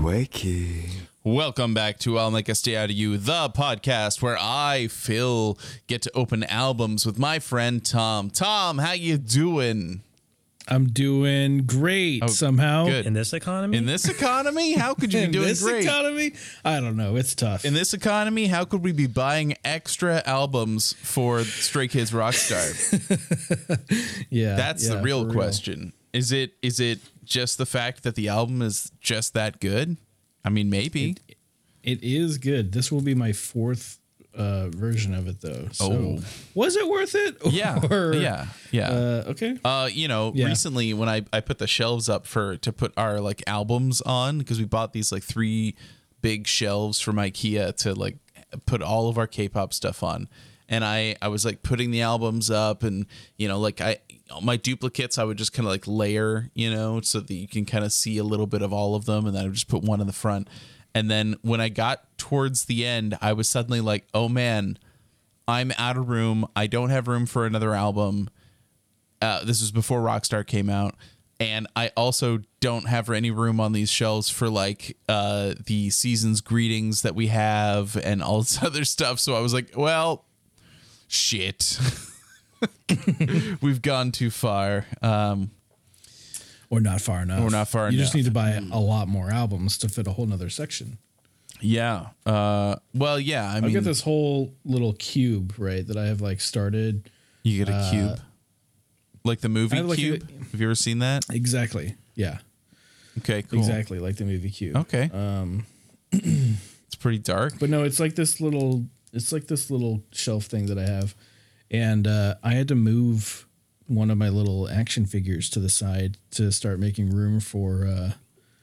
wakey. Welcome back to I'll Make a Stay Out of You, the podcast where I, Phil, get to open albums with my friend Tom. Tom, how you doing? I'm doing great somehow. Good. In this economy? In this economy? How could you be In doing this great? economy? I don't know. It's tough. In this economy, how could we be buying extra albums for Stray Kids Rockstar? yeah, That's the real question. Is it just the fact that the album is just that good? I mean, maybe. It is good. This will be my fourth version of it, though. So, was it worth it? Yeah. Or, Yeah. okay. Recently when I put the shelves up to put our like albums on, because we bought these like 3 big shelves from IKEA to like put all of our K-pop stuff on. And I was like putting the albums up, and my duplicates I would just kind of like layer, so that you can kind of see a little bit of all of them, and then I would just put one in the front. And then when I got towards the end, I was suddenly like, oh man, I'm out of room. I don't have room for another album. This was before Rockstar came out. And I also don't have any room on these shelves for like the season's greetings that we have and all this other stuff. So I was like, well, shit. We've gone too far. Or not far enough. You just need to buy a lot more albums to fit a whole nother section. Yeah. Well, yeah. I've got this whole little cube, right, that I have like started. You get a cube? Like the movie like Cube? Have you ever seen that? Exactly. Yeah. Okay, cool. Exactly, like the movie Cube. Okay. It's pretty dark. But no, it's like this little shelf thing that I have. And I had to move one of my little action figures to the side to start making room for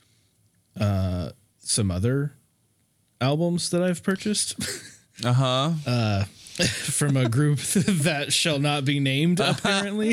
some other albums that I've purchased. From a group that shall not be named, apparently.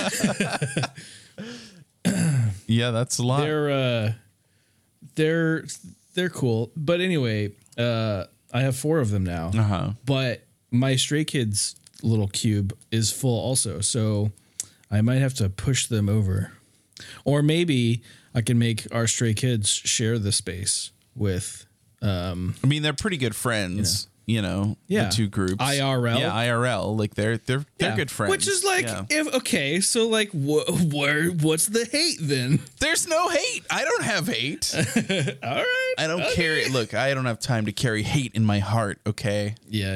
Yeah, that's a lot. They're cool. But anyway, I have 4 of them now. But my Stray Kids little cube is full also, so I might have to push them over. Or maybe I can make our Stray Kids share the space with I mean, they're pretty good friends. The 2 groups. IRL. Yeah, IRL. Like they're good friends. Which is like, so like, what's the hate then? There's no hate. I don't have hate. All right. I don't carry. Look, I don't have time to carry hate in my heart. Okay. Yeah.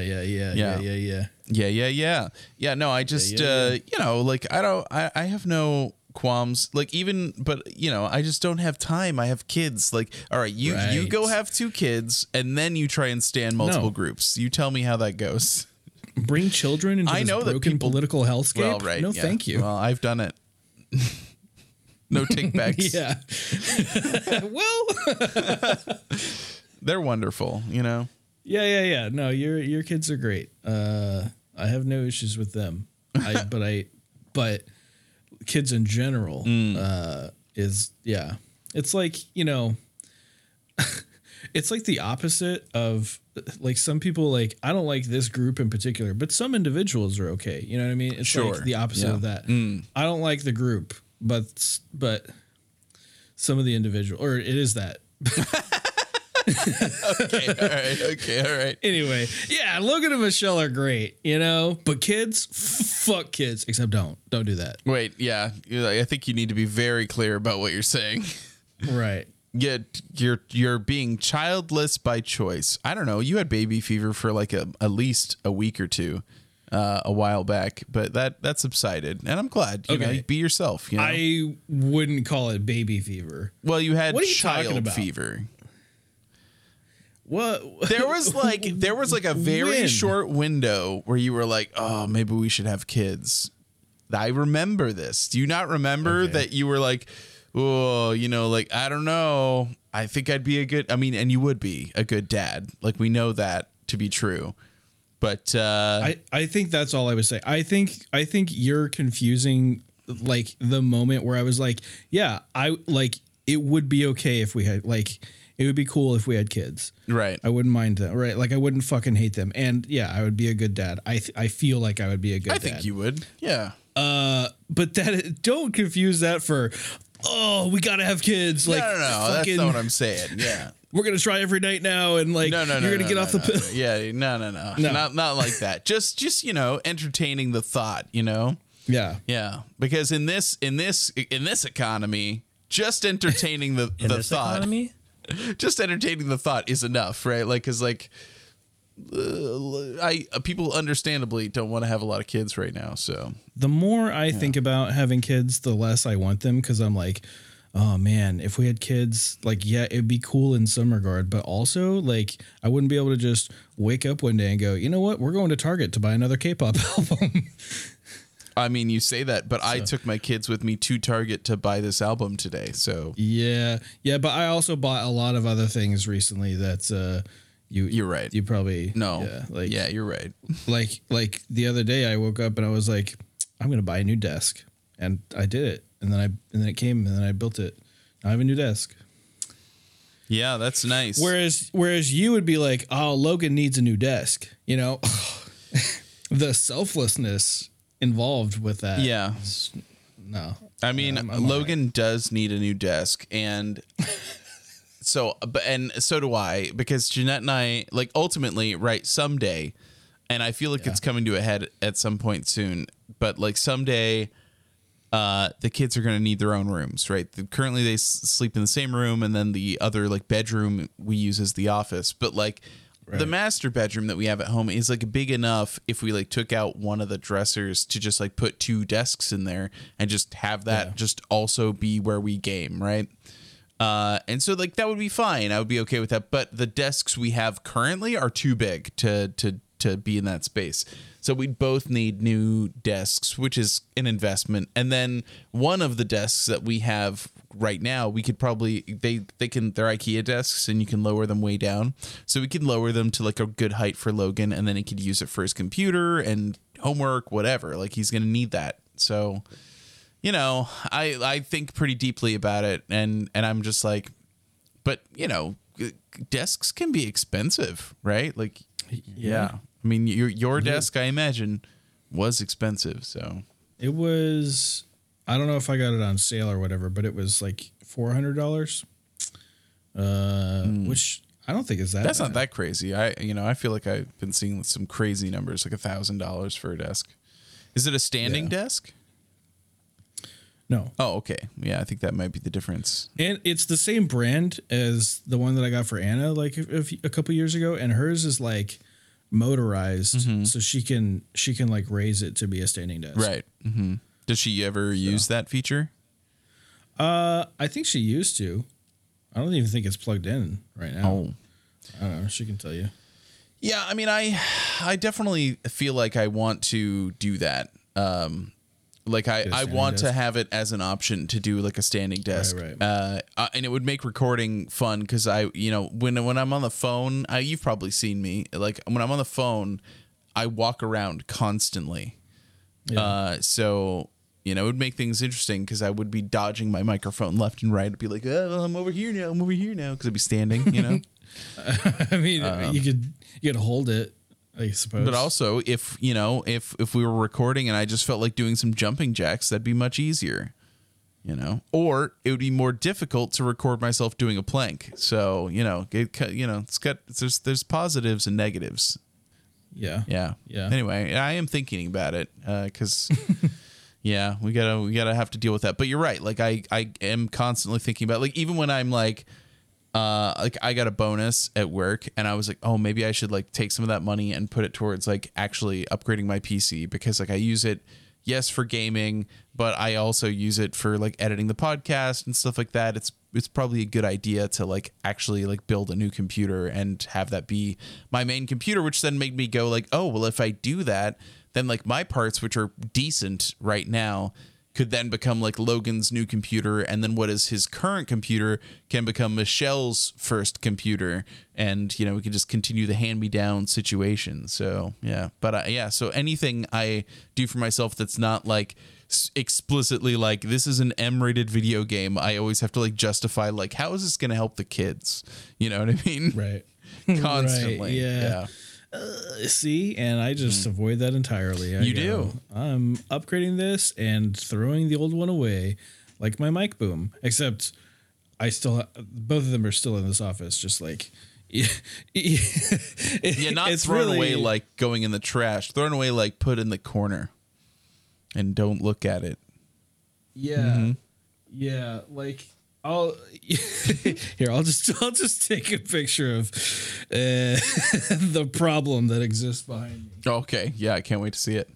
Yeah. No, I just, I have no qualms. Like I just don't have time. I have kids. Like, all right, you go have 2 kids, and then you try and stand multiple groups. You tell me how that goes. Bring children into this broken political hellscape? Well, right. No, thank you. Well, I've done it. No takebacks. Yeah. Well, they're wonderful, Yeah. No, your kids are great. I have no issues with them. But kids in general it's like, it's like the opposite of like some people, like I don't like this group in particular, but some individuals are okay. You know what I mean? It's like the opposite of that. I don't like the group, but some of the individual, or it is that. Okay, all right. Anyway, yeah, Logan and Michelle are great, but kids, fuck kids, except don't do that. Wait, yeah, I think you need to be very clear about what you're saying. Right. Yeah, you're being childless by choice. I don't know. You had baby fever for like at least a week or 2 a while back, but that subsided, and I'm glad. You know, be yourself. I wouldn't call it baby fever. Well, you had child fever. What? There was like a very short window where you were like, oh, maybe we should have kids. I remember this. Do you not remember that you were like, oh, like, I don't know. I think I'd be and you would be a good dad. Like, we know that to be true. But I think that's all I would say. I think you're confusing like the moment where I was like, yeah, I like it would be okay if we had like. It would be cool if we had kids. Right. I wouldn't mind them. Right. Like I wouldn't fucking hate them. And yeah, I would be a good dad. I feel like I would be a good dad. I think you would. Yeah. But don't confuse that for oh, we gotta have kids. Like, no, that's not what I'm saying. Yeah. We're gonna try every night now, and like, you're gonna get off the pill. Yeah, no, not like that. Just entertaining the thought, Yeah, because in this economy, just entertaining the thought, economy? Just entertaining the thought is enough, right? Like, because people understandably don't want to have a lot of kids right now. So the more I think about having kids, the less I want them, because I'm like, oh man, if we had kids, like, yeah, it'd be cool in some regard, but also like I wouldn't be able to just wake up one day and go, you know what, we're going to Target to buy another K-pop album. I mean, you say that, but I took my kids with me to Target to buy this album today. So yeah, but I also bought a lot of other things recently that's you're right. You probably you're right. Like the other day I woke up and I was like, I'm gonna buy a new desk, and I did it, and then it came, and then I built it. I have a new desk. Yeah, that's nice. Whereas you would be like, oh, Logan needs a new desk. The selflessness involved with that. Yeah. No. I mean, Logan does need a new desk, and so do I, because Jeanette and I, like, ultimately, right, someday, and I feel like it's coming to a head at some point soon, but like someday the kids are going to need their own rooms, right? Currently they sleep in the same room, and then the other like bedroom we use as the office, but like the master bedroom that we have at home is like big enough if we like took out one of the dressers to just like put 2 desks in there and just have that just also be where we game, right? And so like that would be fine. I would be okay with that. But the desks we have currently are too big to be in that space. So we both need new desks, which is an investment. And then one of the desks that we have right now, we could probably they're IKEA desks, and you can lower them way down. So we can lower them to like a good height for Logan, and then he could use it for his computer and homework, whatever. Like he's going to need that. So, I think pretty deeply about it, and I'm just like, but desks can be expensive, right? Like, yeah. I mean, your desk, I imagine, was expensive. So it was, I don't know if I got it on sale or whatever, but it was like $400, which I don't think is that. That's bad. Not that crazy. I feel like I've been seeing some crazy numbers, like $1,000 for a desk. Is it a standing desk? No. Oh, okay. Yeah, I think that might be the difference. And it's the same brand as the one that I got for Anna like a couple years ago, and hers is like motorized, so she can like raise it to be a standing desk. Right. Mm-hmm. Does she ever use that feature? I think she used to. I don't even think it's plugged in right now. Oh. I don't know. She can tell you. Yeah, I mean, I definitely feel like I want to do that. Like I want to have it as an option to do like a standing desk, right. And it would make recording fun because when I'm on the phone, you've probably seen me, like when I'm on the phone, I walk around constantly, so it would make things interesting because I would be dodging my microphone left and right. I'd be like, oh, I'm over here now, because I'd be standing, I mean, you could hold it, I suppose. But also, if we were recording and I just felt like doing some jumping jacks, that'd be much easier, Or it would be more difficult to record myself doing a plank. So there's positives and negatives. Yeah. Anyway, I am thinking about it because we gotta have to deal with that. But you're right. Like I am constantly thinking about, like, even when I'm like I got a bonus at work and I was like, oh, maybe I should like take some of that money and put it towards like actually upgrading my PC, because like I use it, yes, for gaming, but I also use it for like editing the podcast and stuff like that. It's probably a good idea to like actually like build a new computer and have that be my main computer, which then made me go like, oh, well, if I do that, then like my parts, which are decent right now, could then become like Logan's new computer, and then what is his current computer can become Michelle's first computer, and we can just continue the hand-me-down situation. So so anything I do for myself that's not like explicitly like this is an M-rated video game, I always have to like justify like, how is this going to help the kids? You know what I mean? Right. Constantly. Right, yeah. See, and I just avoid that entirely. You do. I'm upgrading this and throwing the old one away. like my mic boom, except I still both of them are still in this office, just like Yeah, not it's thrown really, away like going in the trash. Thrown away like put in the corner and don't look at it. Yeah. Yeah, like I'll here. I'll just take a picture of the problem that exists behind me. Okay, yeah, I can't wait to see it.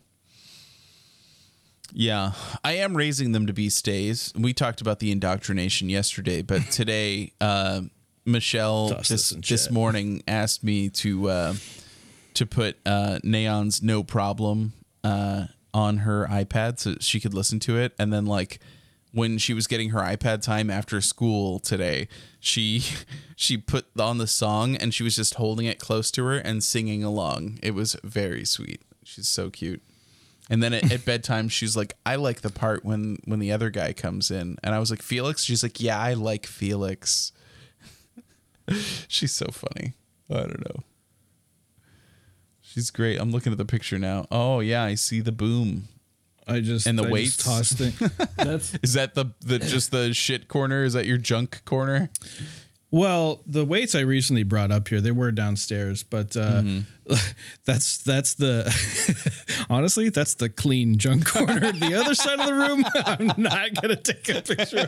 Yeah, I am raising them to be stays. We talked about the indoctrination yesterday, but today, Michelle this morning asked me to put Neon's "No Problem" on her iPad so she could listen to it, and then like. When she was getting her iPad time after school today, she put on the song and she was just holding it close to her and singing along. It was very sweet. She's so cute. And then at bedtime, she's like, I like the part when the other guy comes in. And I was like, Felix? She's like, yeah, I like Felix. She's so funny. I don't know. She's great. I'm looking at the picture now. Oh, yeah, I see the boom. And the weights tossed thing. Is that the just the shit corner? Is that your junk corner? Well, the weights I recently brought up here, they were downstairs, but that's the honestly, that's the clean junk corner. The other side of the room, I'm not gonna take a picture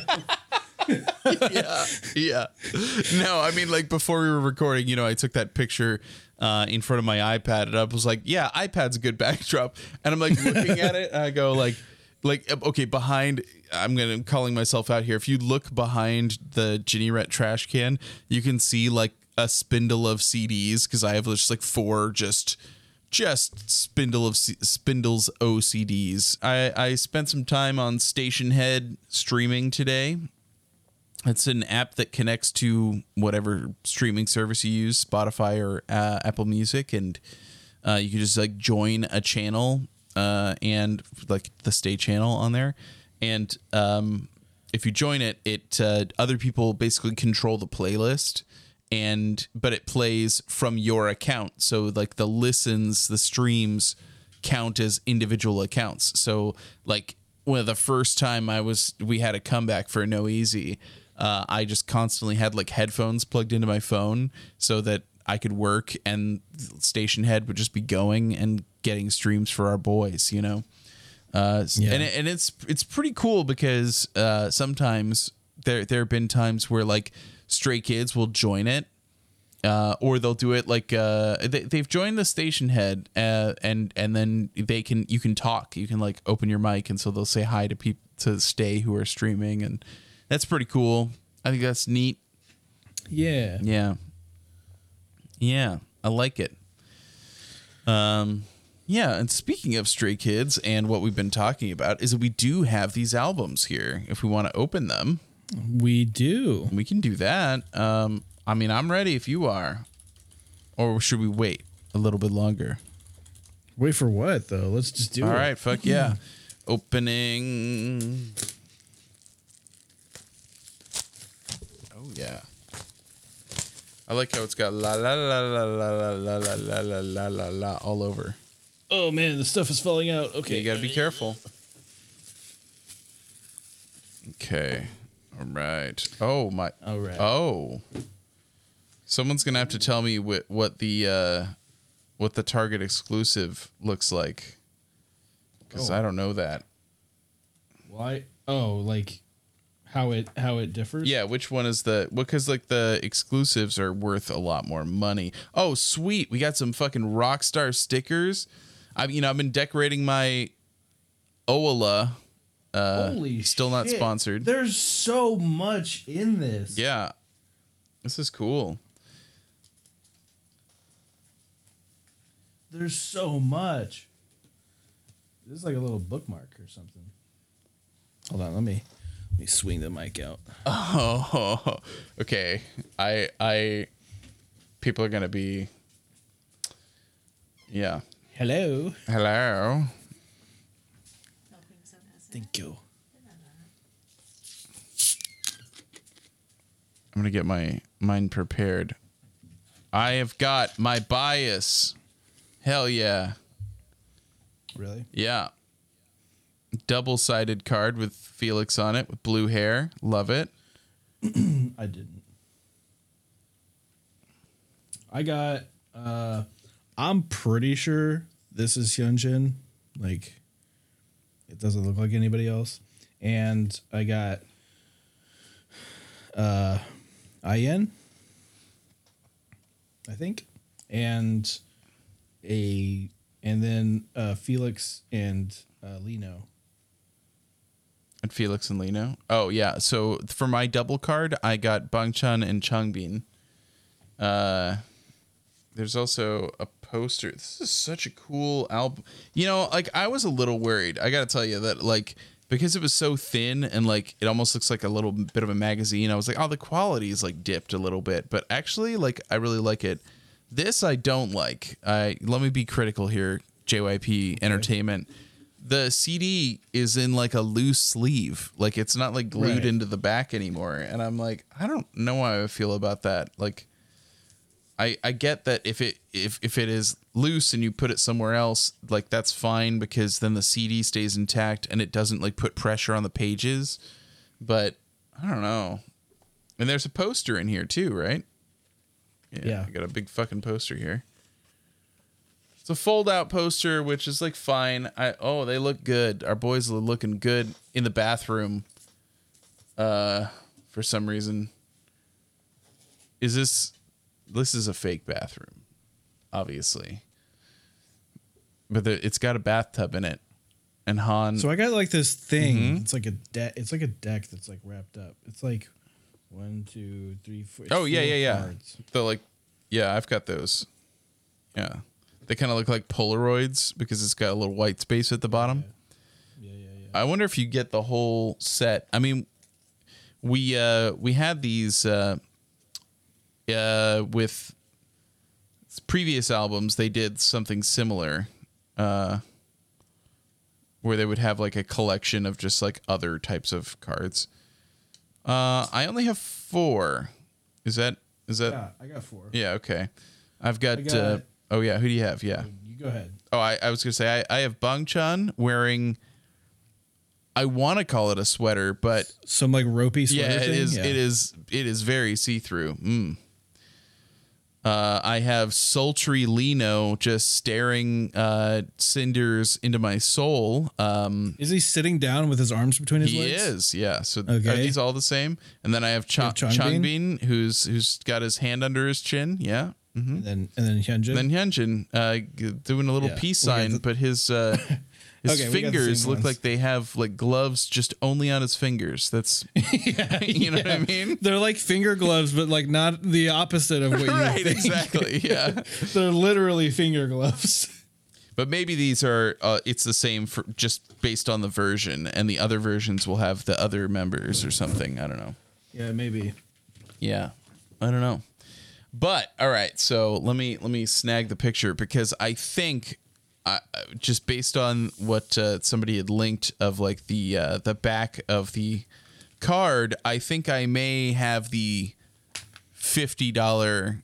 of. Yeah. No, I mean, like before we were recording, I took that picture in front of my iPad, and I was like, yeah, iPad's a good backdrop. And I'm like looking at it, and I go like, okay, behind, calling myself out here. If you look behind the Ginny Ret trash can, you can see like a spindle of CDs, because I have just like 4 just spindles OCDs. I spent some time on Stationhead streaming today. It's an app that connects to whatever streaming service you use, Spotify or Apple Music, and you can just like join a channel and like the Stay channel on there. And if you join it, other people basically control the playlist, but it plays from your account. So like the listens, the streams count as individual accounts. So like the first time we had a comeback for No Easy. I just constantly had like headphones plugged into my phone so that I could work, and Stationhead would just be going and getting streams for our boys, And it's pretty cool because sometimes there have been times where like Stray Kids will join it, or they'll do it like they've joined the Stationhead, and then you can talk, you can like open your mic, and so they'll say hi to people to Stay who are streaming, and that's pretty cool. I think that's neat. Yeah. I like it. And speaking of Stray Kids and what we've been talking about is that we do have these albums here. If we want to open them, we do. We can do that. I mean, I'm ready if you are. Or should we wait a little bit longer? Wait for what, though? Let's just do it. All right, fuck yeah. Opening... Yeah, I like how it's got la la la la la la la la la la la la la all over. Oh man, the stuff is falling out. Okay, you gotta be careful. Okay, all right. Oh my. All right. Oh, someone's gonna have to tell me what the Target exclusive looks like, because I don't know that. Why? Oh, like. How it differs? Yeah, which one is because like the exclusives are worth a lot more money. Oh, sweet. We got some fucking Rockstar stickers. I've been decorating my Ola. Holy still shit. Not sponsored. There's so much in this. Yeah. This is cool. There's so much. This is like a little bookmark or something. Hold on, let me swing the mic out. Oh, okay. People are gonna be. Yeah. Hello. Thank you. I'm gonna get mine prepared. I have got my bias. Hell yeah. Really? Yeah. double-sided card with Felix on it with blue hair. Love it. I didn't. I got I'm pretty sure this is Hyunjin. Like, it doesn't look like anybody else. And I got Ayen, I think. And then Felix and Lino. And Felix and Lino. Oh yeah. So for my double card, I got Bangchan and Changbin. There's also a poster. This is such a cool album. You know, like I was a little worried. I got to tell you that like because it was so thin and like it almost looks like a little bit of a magazine. I was like, oh, the quality is like dipped a little bit, but actually, like I really like it. This I don't like. Let me be critical here. JYP Entertainment. The CD is in like a loose sleeve. Like it's not like glued into the back anymore. And I'm like, I don't know how I feel about that. Like I get that if it is loose and you put it somewhere else, like that's fine because then the CD stays intact and it doesn't like put pressure on the pages. But I don't know. And there's a poster in here too, right? Yeah. I got a big fucking poster here. It's a fold-out poster, which is like fine. They look good. Our boys are looking good in the bathroom. For some reason, this is a fake bathroom, obviously, but it's got a bathtub in it, and Han. So I got like this thing. Mm-hmm. It's like a deck. It's like a deck that's like wrapped up. It's like 1, 2, 3, 4. Oh yeah. Cards. I've got those. Yeah. They kind of look like Polaroids because it's got a little white space at the bottom. Yeah. I wonder if you get the whole set. I mean, we had these with previous albums. They did something similar, where they would have like a collection of just like other types of cards. I only have 4. Is that? Yeah, I got 4. Yeah. Okay. I've got. Oh, yeah. Who do you have? Yeah. You go ahead. Oh, I was going to say, I have Bangchan wearing, I want to call it a sweater, but. Some like ropey sweater thing? It is very see-through. I have sultry Lino just staring cinders into my soul. Is he sitting down with his arms between his legs? He is, yeah. So are these all the same? And then I have Changbin, who's got his hand under his chin. Yeah. Mm-hmm. And then Hyunjin doing a little peace sign, but his fingers look like they have like gloves just only on his fingers. That's you know what I mean? They're like finger gloves, but like not the opposite of what you think. Exactly. Yeah. They're literally finger gloves. But maybe these are it's the same for just based on the version, and the other versions will have the other members or something. I don't know. Yeah, maybe. Yeah. I don't know. But all right, so let me snag the picture because I think just based on what somebody had linked of like the back of the card, I think I may have the $50.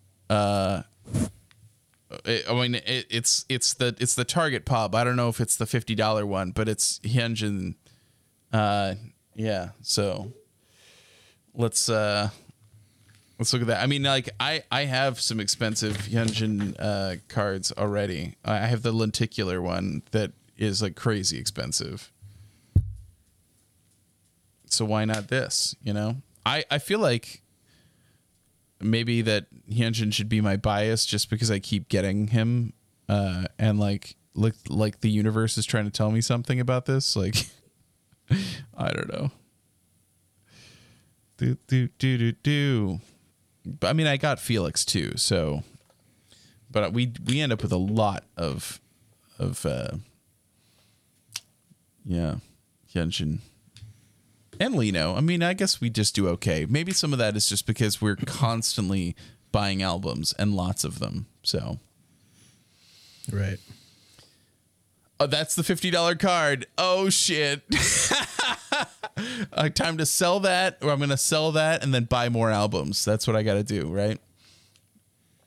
It's the Target pub. I don't know if it's the $50 one, but it's Hyunjin. Yeah. So let's look at that. I mean, like I have some expensive Hyunjin cards already. I have the lenticular one that is like crazy expensive. So why not this? You know, I feel like maybe that Hyunjin should be my bias just because I keep getting him, and like the universe is trying to tell me something about this. Like, I don't know. Do. But I mean, I got Felix too, so. But we end up with a lot of Hyunjin and Lino. I mean, I guess we just do okay. Maybe some of that is just because we're constantly buying albums and lots of them. So, right. Oh, that's the $50 card. Oh shit. Time to sell that, or I'm going to sell that and then buy more albums. That's what I got to do, right?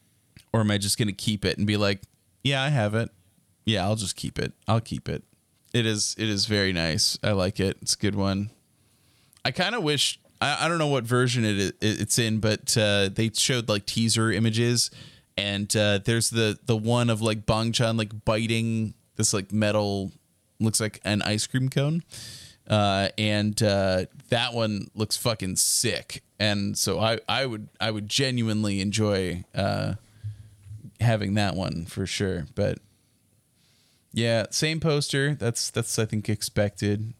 Or am I just going to keep it and be like, yeah, I have it. Yeah, I'll just keep it. I'll keep it. It is very nice. I like it. It's a good one. I kind of wish, I don't know what version it's in, but they showed like teaser images, and there's the one of like Bang Chan like biting this like metal, looks like an ice cream cone. And that one looks fucking sick. And so I would genuinely enjoy having that one for sure. But yeah, same poster. That's I think expected.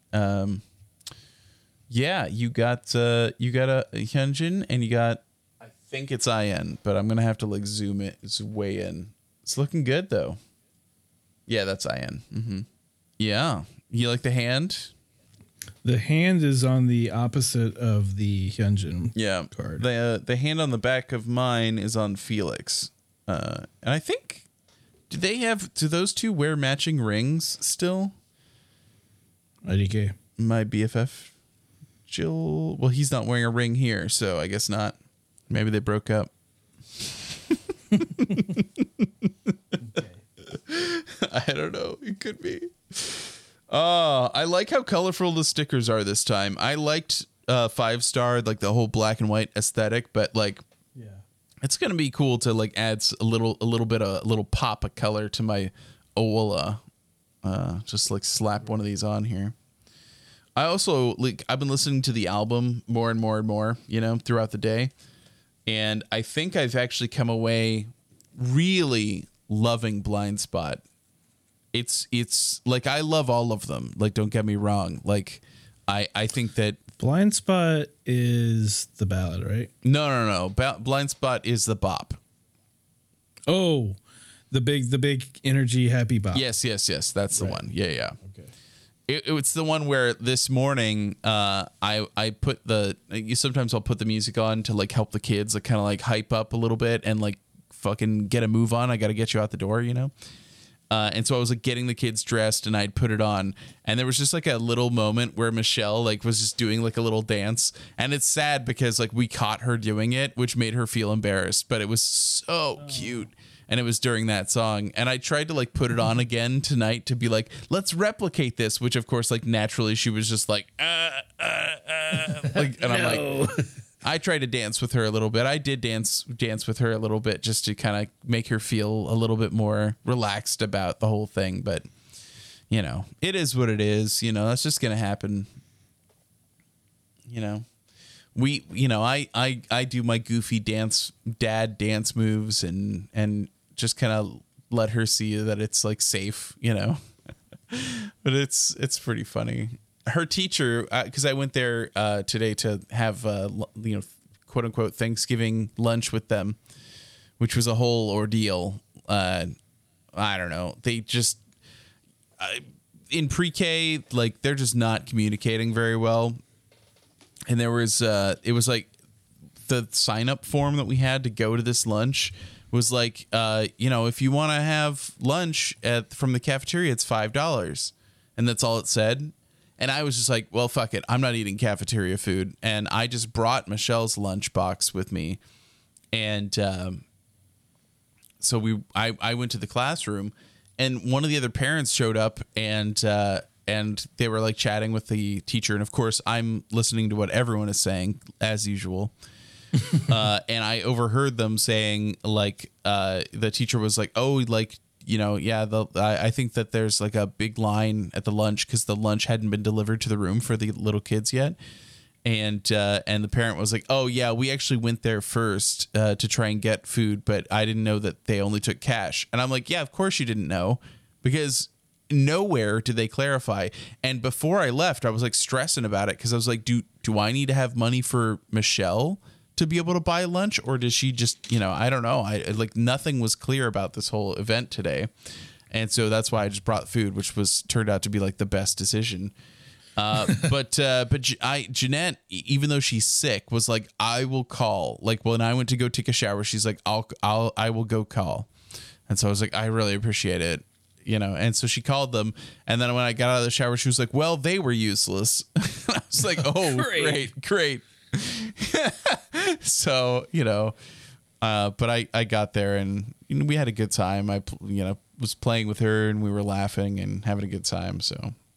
Yeah, you got a Hyunjin, and you got, I think it's IN, but I'm gonna have to like zoom it. It's way in. It's looking good though. Yeah, that's IN. Mm-hmm. Yeah, you like the hand? The hand is on the opposite of the Hyunjin card. The hand on the back of mine is on Felix. And I think, do those two wear matching rings still? IDK. My BFF, Jill. Well, he's not wearing a ring here, so I guess not. Maybe they broke up. I don't know. It could be. I like how colorful the stickers are this time. I liked 5-star, like the whole black and white aesthetic, but like, yeah, it's gonna be cool to like add a little pop of color to my Oola. Just like slap one of these on here. I also I've been listening to the album more and more and more, throughout the day, and I think I've actually come away really loving Blind Spot. It's like, I love all of them. Like, don't get me wrong. Like, I think that Blind Spot is the ballad, right? No. Blind Spot is the bop. Oh, the big energy happy bop. Yes. That's the one. Yeah. Okay. It's the one where this morning, I put sometimes I'll put the music on to like help the kids, like kind of like hype up a little bit and like fucking get a move on. I got to get you out the door, And so I was like getting the kids dressed, and I'd put it on, and there was just like a little moment where Michelle like was just doing like a little dance, and it's sad because like we caught her doing it, which made her feel embarrassed, but it was so cute. And it was during that song, and I tried to like put it on again tonight to be like, let's replicate this, which of course like naturally she was just like like, and I'm like, I tried to dance with her a little bit. I did dance with her a little bit just to kind of make her feel a little bit more relaxed about the whole thing. But, it is what it is. That's just going to happen. I do my goofy dad dance moves and just kind of let her see that it's like safe, but it's pretty funny. Her teacher, because I went there today to have quote unquote Thanksgiving lunch with them, which was a whole ordeal. I don't know. They just in pre-K, like they're just not communicating very well. And there was it was like the sign up form that we had to go to this lunch was like if you want to have lunch from the cafeteria, it's $5, and that's all it said. And I was just like, well, fuck it. I'm not eating cafeteria food. And I just brought Michelle's lunchbox with me. And so I went to the classroom, and one of the other parents showed up, and they were like chatting with the teacher. And of course, I'm listening to what everyone is saying as usual. And I overheard them saying like the teacher was like, oh, like, I think that there's like a big line at the lunch because the lunch hadn't been delivered to the room for the little kids yet. And the parent was like, oh, yeah, we actually went there first to try and get food, but I didn't know that they only took cash. And I'm like, yeah, of course you didn't know, because nowhere did they clarify. And before I left, I was like stressing about it because I was like, do I need to have money for Michelle to be able to buy lunch, or does she just, I don't know. I like nothing was clear about this whole event today. And so that's why I just brought food, which turned out to be like the best decision. But Jeanette, even though she's sick, was like, I will call. Like when I went to go take a shower, she's like, I will go call. And so I was like, I really appreciate it. And so she called them. And then when I got out of the shower, she was like, well, they were useless. I was like, oh, great. So, but I got there, and we had a good time. I was playing with her, and we were laughing and having a good time. So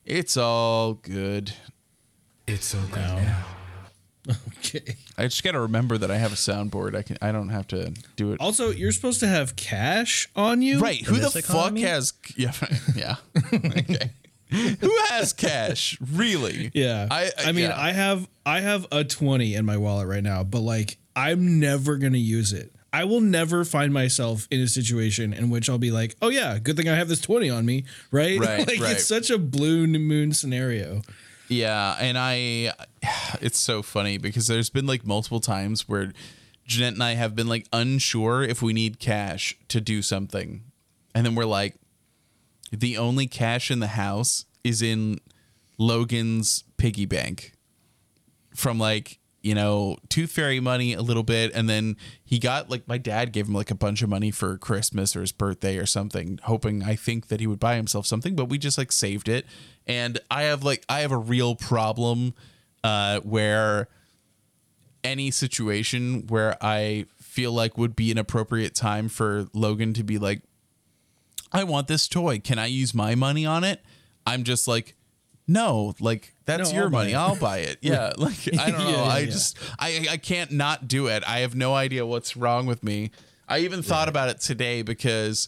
It's all good. It's all good now. Okay. I just got to remember that I have a soundboard. I don't have to do it. Also, you're supposed to have cash on you, Right? Who the economy? fuck has? Yeah. Yeah. Okay. Who has cash? Really? Yeah. I mean, yeah. I have a 20 in my wallet right now, but like I'm never going to use it. I will never find myself in a situation in which I'll be like, "Oh yeah, good thing I have this 20 on me," right? Right, Like right. it's such a blue moon scenario. Yeah, and it's so funny because there's been like multiple times where Jeanette and I have been like unsure if we need cash to do something. And then we're like, the only cash in the house is in Logan's piggy bank from like, you know, Tooth Fairy money a little bit. And then he got like, my dad gave him like a bunch of money for Christmas or his birthday or something, hoping I think that he would buy himself something, but we just like saved it. And I have a real problem where any situation where I feel like would be an appropriate time for Logan to be like, I want this toy. Can I use my money on it? I'm just like, no, like that's No, your I'll buy money. it. I'll buy it. Yeah. Like, I don't know. Yeah. I can't not do it. I have no idea what's wrong with me. I even thought about it today because,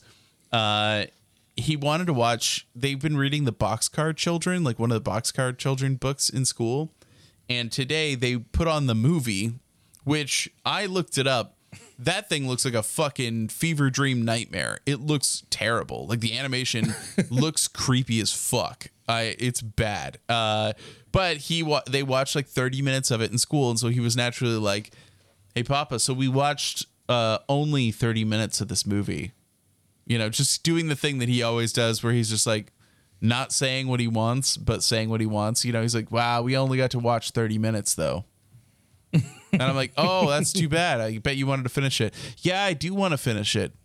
he wanted to watch, they've been reading the Boxcar Children, like one of the Boxcar Children books in school. And today they put on the movie, which I looked it up. That thing looks like a fucking fever dream nightmare. It looks terrible. Like the animation looks creepy as fuck. It's bad. But they watched like 30 minutes of it in school. And so he was naturally like, hey, Papa, so we watched only 30 minutes of this movie. You know, just doing the thing that he always does where he's just like not saying what he wants, but saying what he wants. You know, he's like, wow, we only got to watch 30 minutes, though. And I'm like, oh, that's too bad. I bet you wanted to finish it. Yeah, I do want to finish it.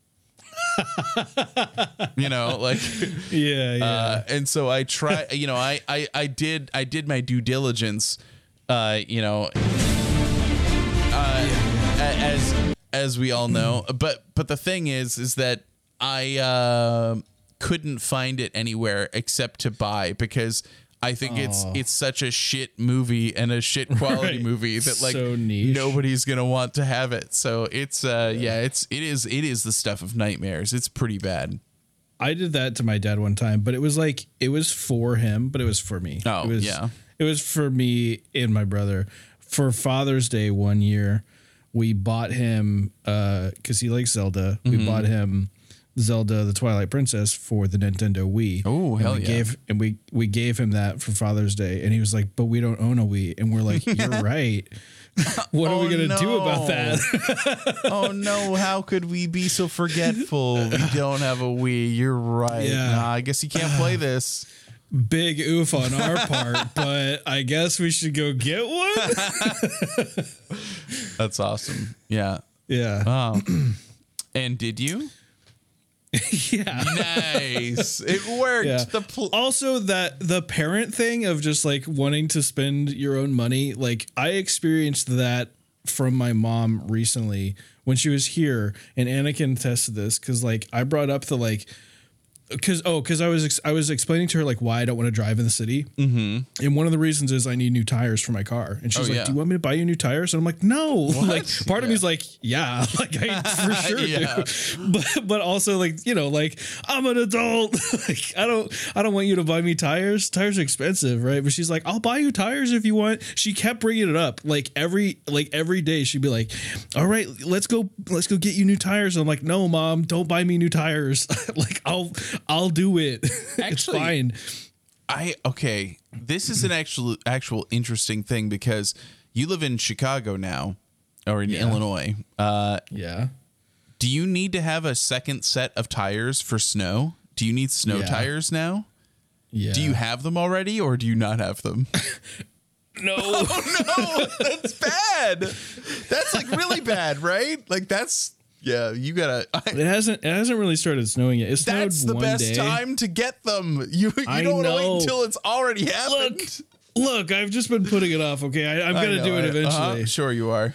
You know, like, Yeah. and so I try, you know, I did my due diligence, you know, as we all know. But the thing is that I couldn't find it anywhere except to buy because I think it's such a shit movie and a shit quality Right. movie that like So niche. nobody's gonna want to have it. So it's it is the stuff of nightmares. It's pretty bad. I did that to my dad one time, but it was for him, but it was for me. Oh, it was, yeah. It was for me and my brother. For Father's Day one year, we bought him, because he likes Zelda, we bought him Zelda the Twilight Princess for the Nintendo Wii. Oh, hell yeah. We gave him that for Father's Day, and he was like, but we don't own a Wii. And we're like, you're right. What are we going to do about that? Oh no, how could we be so forgetful? We don't have a Wii. You're right. Yeah. Nah, I guess you can't play this. Big oof on our part, but I guess we should go get one. That's awesome. Yeah. Yeah. Wow. And did you? Yeah. Nice. It worked. Yeah. Also, that the parent thing of just like wanting to spend your own money, like I experienced that from my mom recently when she was here, and Anna can attest to this because like I brought up the like. Because I was explaining to her like why I don't want to drive in the city, and one of the reasons is I need new tires for my car, and she's like, yeah. "Do you want me to buy you new tires?" And I'm like, "No." Like part of me is like, "Yeah, like I for sure Yeah. do," but also like like I'm an adult, like I don't want you to buy me tires. Tires are expensive, right? But she's like, "I'll buy you tires if you want." She kept bringing it up like every day. She'd be like, "All right, let's go get you new tires." And I'm like, "No, Mom, don't buy me new tires. Like I'll do it." It's Actually, fine. This is an actual interesting thing because you live in Chicago now or in Illinois. Yeah. Do you need to have a second set of tires for snow? Do you need snow Yeah. tires now? Yeah. Do you have them already or do you not have them? No. Oh no, that's bad. That's like really bad, right? Like you gotta. It hasn't really started snowing yet. It snowed That's the one best day. time to get them. You I don't wait know. until it's already happened. Look, I've just been putting it off. Okay, I'm gonna do it eventually. Sure, you are.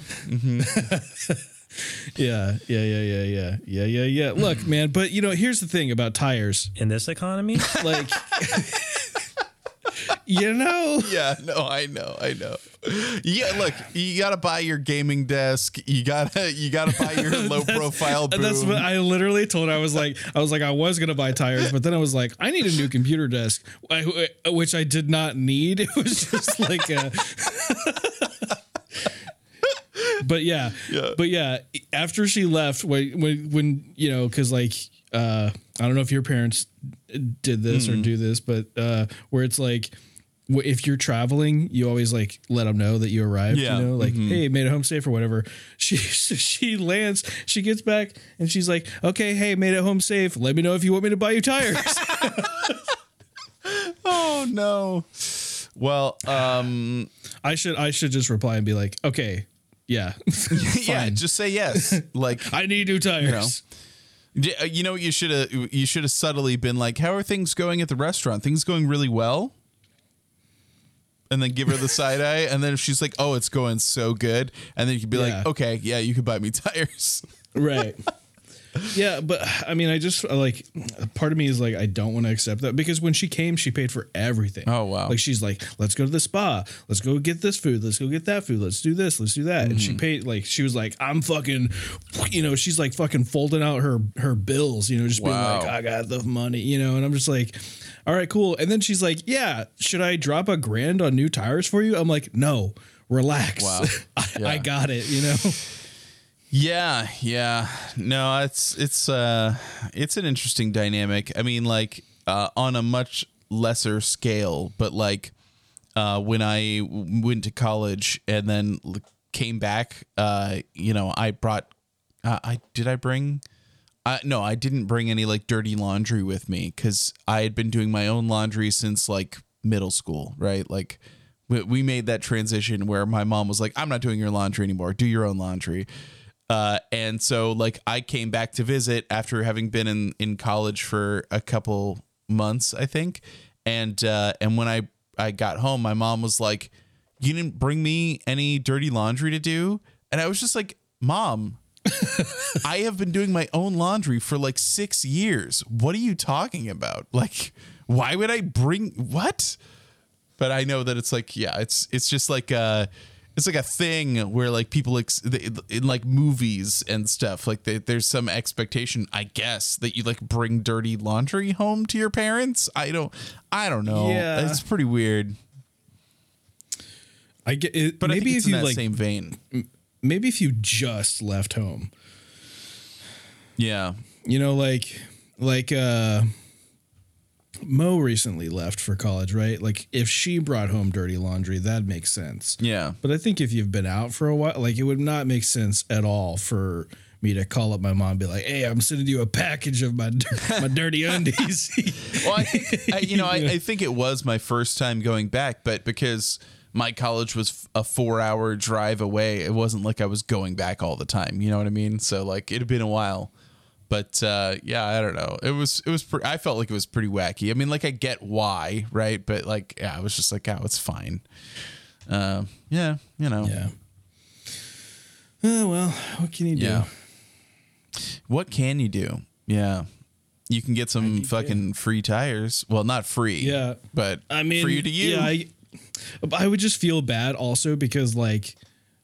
Yeah. Look, man, but here's the thing about tires. In this economy? Like, Yeah, no, I know. Yeah, look, you gotta buy your gaming desk. You gotta buy your low profile boom. That's what I literally told her. I was like, I was gonna buy tires, but then I was like, I need a new computer desk, which I did not need. It was just like a. But yeah. After she left, when because like I don't know if your parents did this or do this, but where it's like, if you're traveling, you always like let them know that you arrived. Yeah. You know, like, hey, made it home safe or whatever. She lands, she gets back, and she's like, okay, hey, made it home safe. Let me know if you want me to buy you tires. Oh no. Well, I should just reply and be like, okay, yeah, yeah, just say yes. Like, I need new tires. You know what you should have subtly been like, how are things going at the restaurant? Things going really well? And then give her the side eye. And then if she's like, oh, it's going so good. And then you could be like, okay, yeah, you could buy me tires. Right. Yeah. But I mean, I just like, part of me is like, I don't want to accept that, because when she came, she paid for everything. Oh, wow. Like, she's like, let's go to the spa. Let's go get this food. Let's go get that food. Let's do this. Let's do that. And she paid, like, she was like, I'm fucking, she's like fucking folding out her bills, just being like, I got the money, and I'm just like, all right, cool. And then she's like, yeah, should I drop $1,000 on new tires for you? I'm like, no, relax. Wow. I got it, Yeah. No, it's an interesting dynamic. I mean, like, on a much lesser scale, but like, when I went to college and then came back, I brought, no, I didn't bring any like dirty laundry with me, because I had been doing my own laundry since like middle school, right? Like, we made that transition where my mom was like, I'm not doing your laundry anymore. Do your own laundry. And so like, I came back to visit after having been in college for a couple months, I think. And when I got home, my mom was like, you didn't bring me any dirty laundry to do? And I was just like, Mom, I have been doing my own laundry for like 6 years. What are you talking about? Like, why would I bring what? But I know that it's like, yeah, it's just like it's like a thing where like people in like movies and stuff, like there's some expectation, I guess, that you like bring dirty laundry home to your parents. I don't know. Yeah, it's pretty weird. I get it, but maybe I think it's if in you that like same vein. Maybe if you just left home. Yeah. Like Mo recently left for college, right? Like, if she brought home dirty laundry, that makes sense. Yeah. But I think if you've been out for a while, like, it would not make sense at all for me to call up my mom and be like, hey, I'm sending you a package of my dirty undies. Well, I think, I think it was my first time going back, but because my college was a 4-hour drive away, it wasn't like I was going back all the time. You know what I mean? So like, it had been a while. But yeah, I don't know. It was I felt like it was pretty wacky. I mean, like, I get why, right? But like, yeah, I was just like, oh, it's fine. Yeah. Yeah. Oh, well, what can you do? Yeah. What can you do? Yeah. You can get some fucking free tires. Well, not free. Yeah. But I mean, for you to use. Yeah, I would just feel bad also because like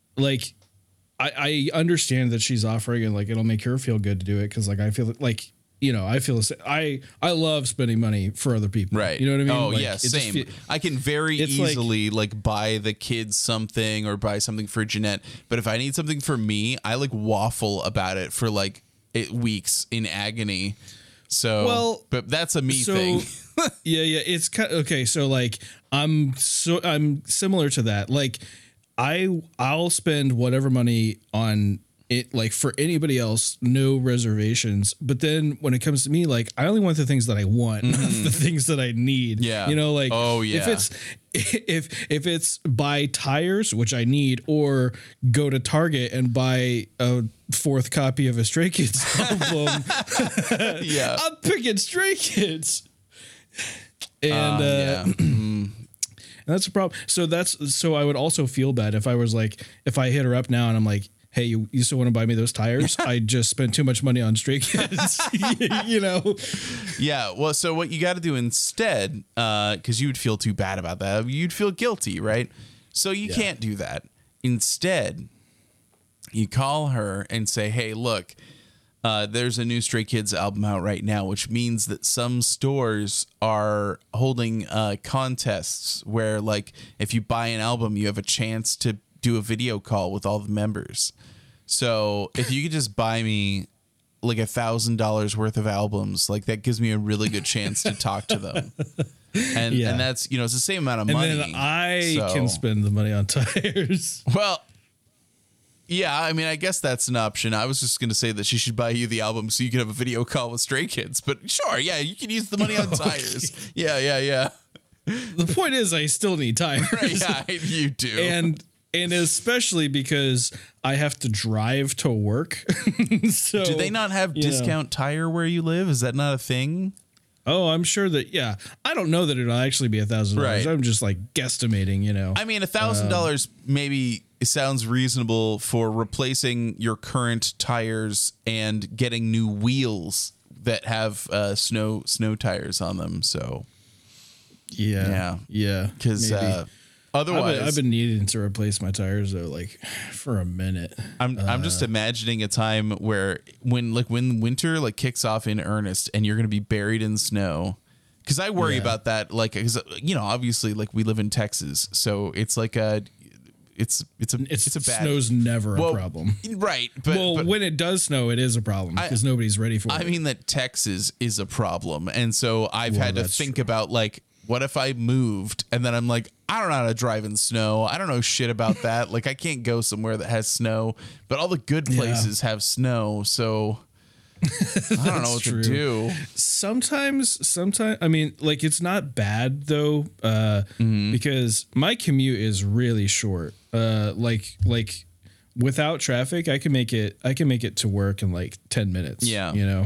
I understand that she's offering and like it'll make her feel good to do it because like I feel like I feel the same. I love spending money for other people. Right. You know what I mean? Oh, like, yeah, same. I can very easily like buy the kids something or buy something for Jeanette. But if I need something for me, I like waffle about it for like weeks in agony. So, but that's a me thing. yeah. It's kind of, okay. So like I'm similar to that. Like I'll spend whatever money on it, like for anybody else, no reservations. But then when it comes to me, like I only want the things that I want, not the things that I need. Yeah. Like, oh yeah. If it's buy tires, which I need, or go to Target and buy a 4th copy of a Stray Kids album, yeah, I'm picking Stray Kids. And and that's a problem. So I would also feel bad if I was like, if I hit her up now and I'm like, hey, you still want to buy me those tires? I just spent too much money on Stray Kids, you know? Yeah. Well, so what you got to do instead, because you would feel too bad about that, you'd feel guilty, right? So you can't do that. Instead, you call her and say, hey, look, there's a new Stray Kids album out right now, which means that some stores are holding contests where, like, if you buy an album, you have a chance to do a video call with all the members. So if you could just buy me like $1,000 worth of albums, like that gives me a really good chance to talk to them. And that's, it's the same amount of money. And then I can spend the money on tires. Well, yeah, I mean, I guess that's an option. I was just going to say that she should buy you the album so you can have a video call with Stray Kids. But sure, yeah, you can use the money on tires. Yeah. The point is, I still need tires. Right, yeah, you do. And especially because I have to drive to work. So do they not have discount tire where you live? Is that not a thing? Oh, I'm sure that, yeah. I don't know that it'll actually be $1,000. Right. I'm just like guesstimating, I mean, $1,000 maybe it sounds reasonable for replacing your current tires and getting new wheels that have snow tires on them. So yeah. Because otherwise, I've been needing to replace my tires though, like for a minute. I'm just imagining a time where when winter like kicks off in earnest and you're going to be buried in snow. Because I worry about that, like, because obviously, like, we live in Texas, so it's like it's a bad. Snow's never a problem, right? But when it does snow, it is a problem because nobody's ready for it. I mean that Texas is a problem, and so I've had to think about, like, what if I moved and then I'm like, I don't know how to drive in snow. I don't know shit about that. Like, I can't go somewhere that has snow, but all the good places have snow, so I don't know what to do. Sometimes, I mean, like, it's not bad though, because my commute is really short. Like without traffic, I can make it to work in like 10 minutes. Yeah.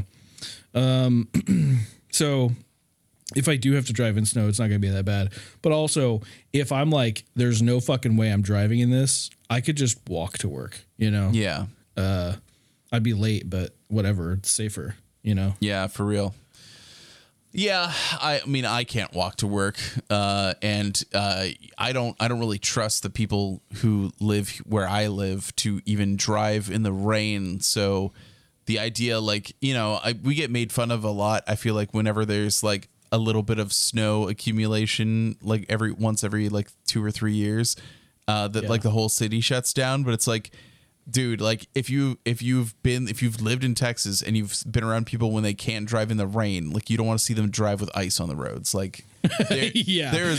So if I do have to drive in snow, it's not going to be that bad. But also, if I'm like, there's no fucking way I'm driving in this, I could just walk to work, Yeah. I'd be late, but whatever, it's safer, Yeah, for real. Yeah, I mean, I can't walk to work, and I don't really trust the people who live where I live to even drive in the rain. So the idea, like, we get made fun of a lot. I feel like whenever there's like a little bit of snow accumulation, like every like 2 or 3 years, like the whole city shuts down. But it's like, dude, like if you've lived in Texas and you've been around people when they can't drive in the rain, like you don't want to see them drive with ice on the roads. Like, there's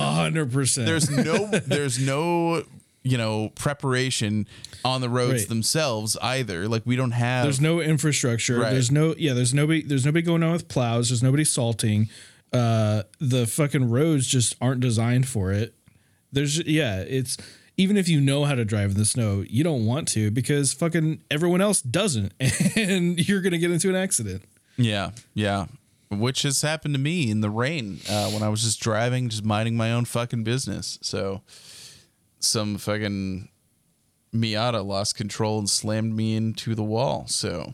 100%. There's no preparation on the roads themselves either. Like, we don't have. There's no infrastructure. Right. There's nobody going on with plows. There's nobody salting. The fucking roads just aren't designed for it. It's. Even if you know how to drive in the snow, you don't want to because fucking everyone else doesn't, and you're going to get into an accident. Yeah. Which has happened to me in the rain when I was just driving, just minding my own fucking business. So some fucking Miata lost control and slammed me into the wall. So,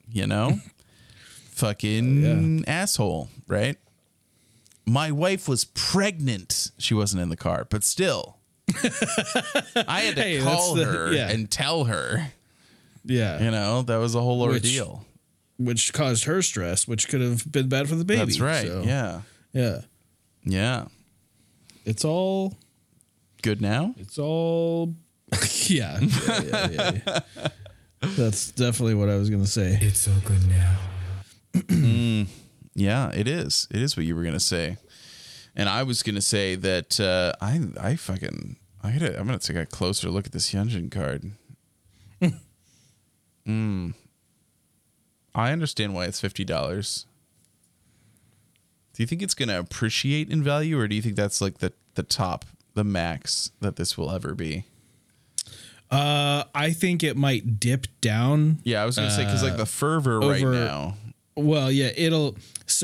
fucking asshole, right? My wife was pregnant. She wasn't in the car, but still. I had to call her and tell her. Yeah. That was a whole ordeal. Which caused her stress, which could have been bad for the baby. That's right. So, Yeah. It's all good now. It's all yeah. That's definitely what I was going to say. It's all good now. Yeah, it is. It is what you were going to say. And I was going to say that I'm going to take a closer look at this Hyunjin card. I understand why it's $50. Do you think it's going to appreciate in value, or do you think that's like the top, the max that this will ever be? I think it might dip down. Yeah, I was going to say, because like the fervor right now. Well, yeah, it'll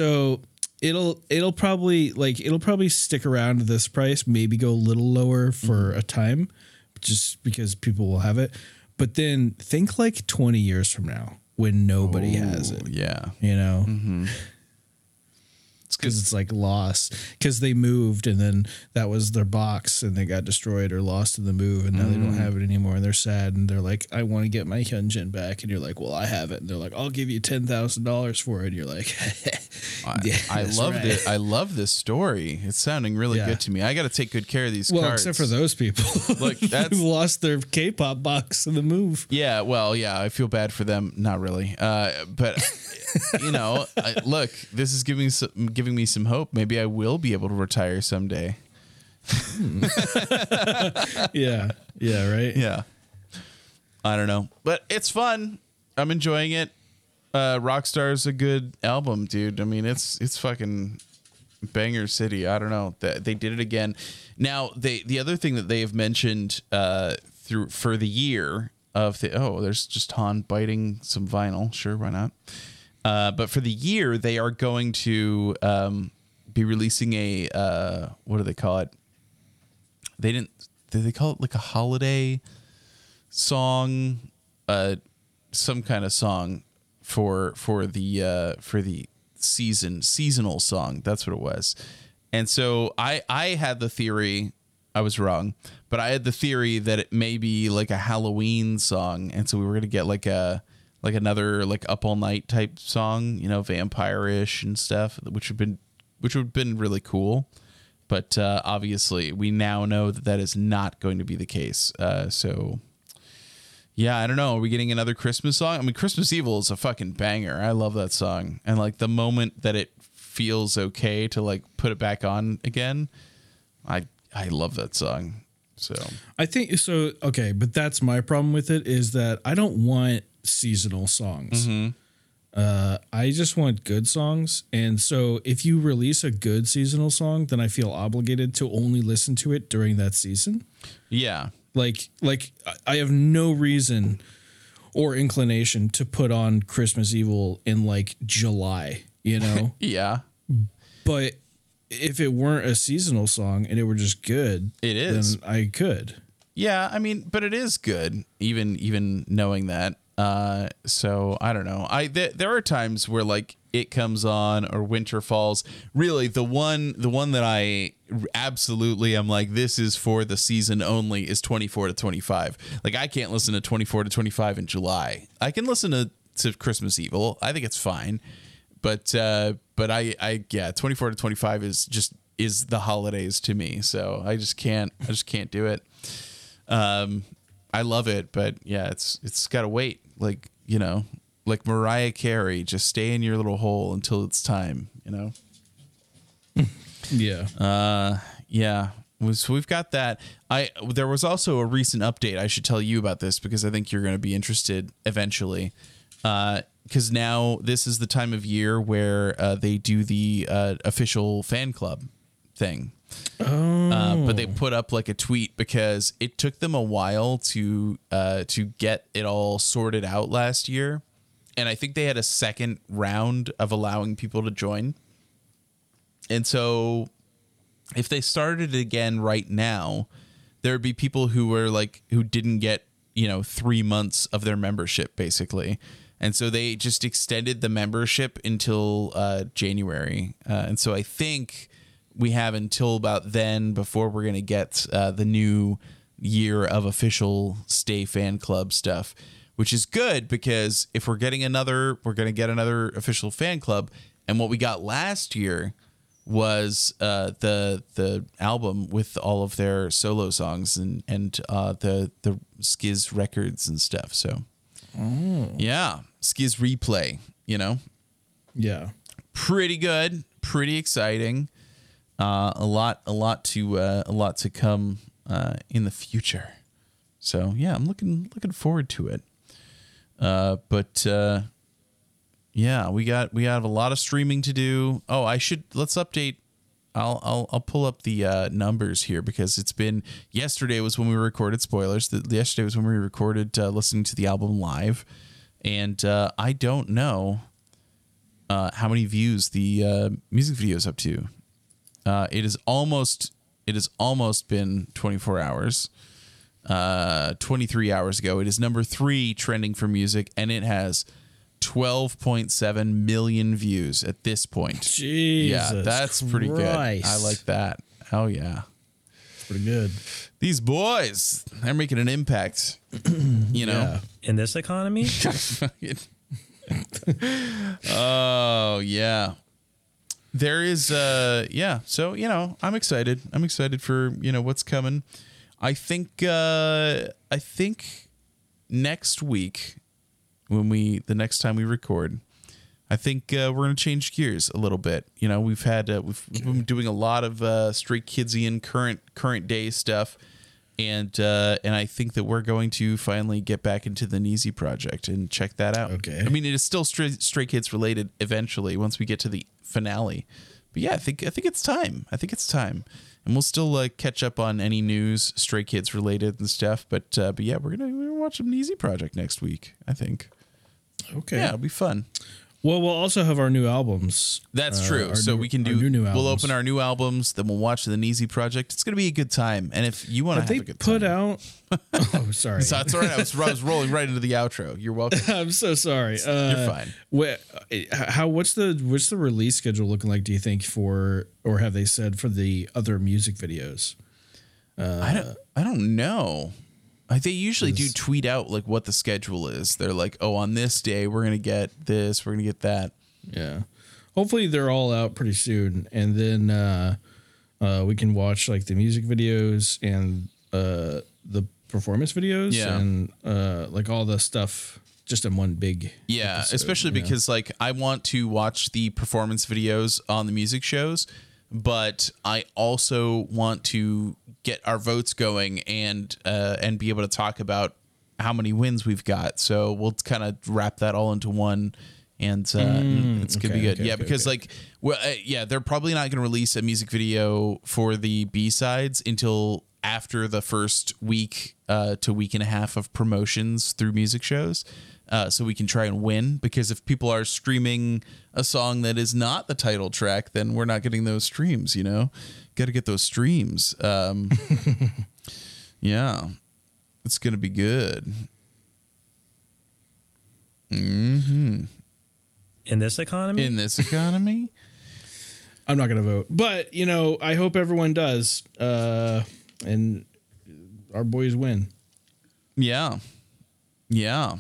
probably stick around this price, maybe go a little lower for a time, just because people will have it. But then think like 20 years from now when nobody has it. Yeah. You know? Mm-hmm. Because it's like lost. Because they moved and then that was their box and they got destroyed or lost in the move and now they don't have it anymore and they're sad and they're like, I want to get my Hyunjin back. And you're like, well, I have it. And they're like, I'll give you $10,000 for it. And you're like, I loved it. I love this story. It's sounding really good to me. I got to take good care of these cards. Except for those people Look, that's who lost their K-pop box in the move. Yeah, well, yeah, I feel bad for them. Not really. But you know, look, this is giving me some hope. Maybe I will be able to retire someday. Yeah, right. Yeah, I don't know, but it's fun. I'm enjoying it. Rockstar's a good album, dude. I mean, it's fucking banger city. I don't know, they did it again. Now, the other thing that they have mentioned for the year of there's just Han biting some vinyl. Sure, why not? But for the year, they are going to be releasing a what do they call it? Did they call it like a holiday song? Some kind of song for the seasonal song. That's what it was. And so I had the theory, I was wrong, but I had the theory that it may be like a Halloween song, and so we were gonna get like another like Up All Night type song, you know, vampire-ish and stuff, which would have been really cool. But obviously, we now know that is not going to be the case. So, yeah, I don't know. Are we getting another Christmas song? I mean, Christmas Evil is a fucking banger. I love that song. And like the moment that it feels okay to like put it back on again, I love that song. So I think so. Okay, but that's my problem with it is that I don't want seasonal songs. Mm-hmm. I just want good songs. And so if you release a good seasonal song, then I feel obligated to only listen to it during that season. Yeah. Like I have no reason or inclination to put on Christmas Evil in like July, you know? Yeah. But if it weren't a seasonal song and it were just good, it is. then I could. Yeah, I mean, but it is good, even knowing that. So I don't know. There are times where like it comes on or Winter Falls. Really, the one that I absolutely am like, this is for the season only is 24 to 25. Like I can't listen to 24 to 25 in July. I can listen to Christmas Evil. I think it's fine. But I 24 to 25 is the holidays to me. So I just can't do it. I love it, but yeah, it's got to wait. Like, you know, like Mariah Carey, just stay in your little hole until it's time, you know? Yeah. Yeah. So we've got that. There was also a recent update. I should tell you about this because I think you're going to be interested eventually. Because now this is the time of year where they do the official fan club thing. But they put up like a tweet because it took them a while to get it all sorted out last year. And I think they had a second round of allowing people to join. And so if they started it again right now, there would be people who didn't get, 3 months of their membership basically. And so they just extended the membership until January. And so I think we have until about then before we're going to get the new year of official Stay Fan Club stuff, which is good because if we're going to get another official fan club. And what we got last year was the album with all of their solo songs and the Skiz records and stuff. So yeah, Skiz Replay, Yeah. Pretty good, pretty exciting. A lot to come in the future. So yeah, I'm looking forward to it. Yeah, we have a lot of streaming to do. Oh, let's update. I'll pull up the numbers here because yesterday was when we recorded spoilers. Yesterday was when we recorded listening to the album live, and I don't know how many views the music video is up to. It has almost been 24 hours. 23 hours ago. It is number 3 trending for music, and it has 12.7 million views at this point. Jesus, yeah, that's pretty good. I like that. Oh yeah, pretty good. These boys, they're making an impact. You know, Yeah. In this economy? Oh yeah. There is yeah, so you know, I'm excited for, you know, what's coming. I think next week, when the next time we record, I think we're gonna change gears a little bit. You know, we've been doing a lot of Stray Kidsian current day stuff, and I think that we're going to finally get back into the Neezy project and check that out. Okay. I mean, it is still Stray Kids related eventually once we get to the finale, but yeah, I think it's time. And we'll still catch up on any news Stray Kids related and stuff. But yeah, we're gonna watch some Neezy project next week, I think. Okay. Yeah, it'll be fun. Well, we'll also have our new albums. That's true. So we can do. new albums. We'll open our new albums, then we'll watch the Neezy project. It's gonna be a good time. And if you want to have a good put time, out. Oh, sorry. so that's all right. I was rolling right into the outro. You're welcome. I'm so sorry. You're fine. What's the release schedule looking like? Do you think or have they said for the other music videos? I don't know. They usually do tweet out like what the schedule is. They're like, oh, on this day we're gonna get this, we're gonna get that. Yeah. Hopefully they're all out pretty soon, and then we can watch like the music videos and the performance videos, Yeah. and like all the stuff just in one big episode, especially you know? because like I want to watch the performance videos on the music shows, but I also want to get our votes going and be able to talk about how many wins we've got. So we'll kind of wrap that all into one, and it's gonna be good. Because like, well, they're probably not gonna release a music video for the B-sides until after the first week to week and a half of promotions through music shows. So we can try and win, because if people are streaming a song that is not the title track, then we're not getting those streams, you know? Got to get those streams. Yeah, it's going to be good. Mm-hmm. In this economy? In this economy? I'm not going to vote, but you know, I hope everyone does, and our boys win. Yeah. Yeah.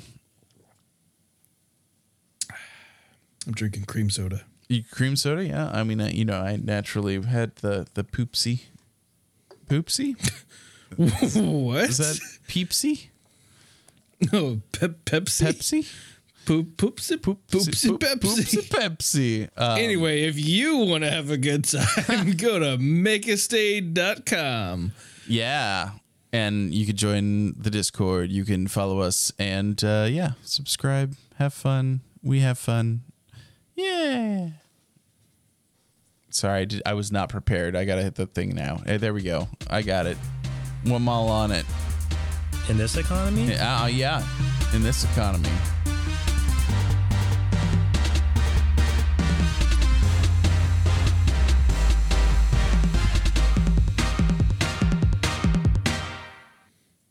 I'm drinking cream soda. Cream soda? Yeah. I mean, you know, I naturally had the poopsie. Poopsie? What? Is that Peepsy? No, Pepsi. Pepsi? Poopsie Pepsi. Pepsi. Anyway, if you want to have a good time, go to makeastay.com. Yeah. And you could join the Discord. You can follow us and subscribe. Have fun. We have fun. Yeah. Sorry, I was not prepared. I got to hit the thing now. Hey, there we go. I got it. One mile on it. In this economy? Yeah. In this economy.